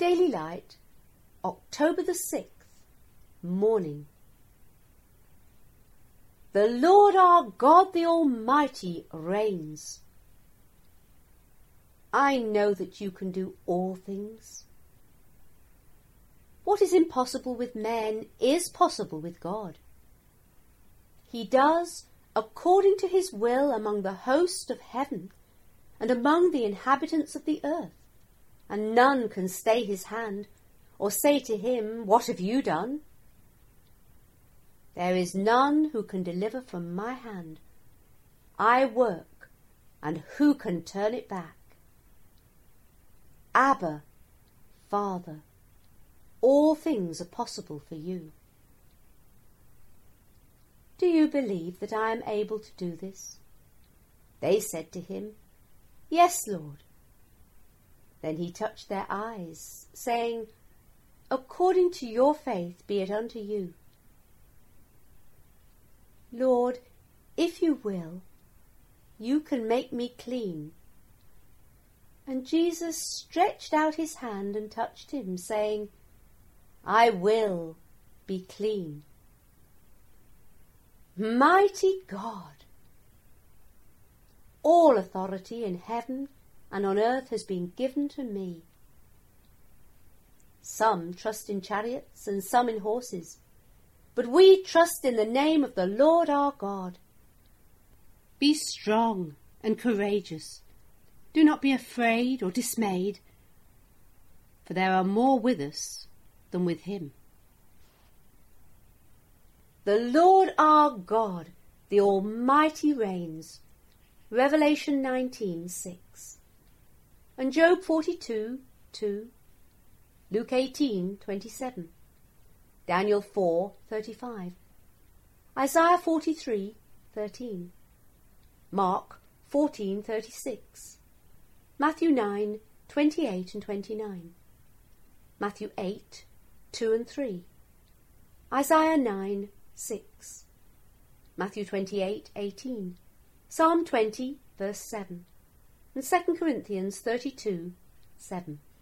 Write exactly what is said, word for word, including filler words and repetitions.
Daily Light, October the sixth, morning. The Lord our God the Almighty reigns. I know that you can do all things. What is impossible with men is possible with God. He does according to his will among the host of heaven and among the inhabitants of the earth, and none can stay his hand or say to him, "What have you done?" There is none who can deliver from my hand. I work, and who can turn it back? Abba, Father, all things are possible for you. Do you believe that I am able to do this? They said to him, "Yes, Lord." Then he touched their eyes, saying, "According to your faith be it unto you." Lord, if you will, you can make me clean. And Jesus stretched out his hand and touched him, saying, "I will be clean." Mighty God! All authority in heaven and on earth has been given to me. Some trust in chariots and some in horses, but we trust in the name of the Lord our God. Be strong and courageous. Do not be afraid or dismayed, for there are more with us than with him. The Lord our God, the Almighty reigns. Revelation nineteen six. And Job forty-two two. Luke eighteen twenty-seven. Daniel four thirty-five. Isaiah forty-three thirteen. Mark fourteen thirty-six. Matthew nine twenty-eight and twenty-nine. Matthew eight two and three. Isaiah nine six. Matthew twenty-eight eighteen. Psalm twenty verse seven. And Second Corinthians thirty-two seven.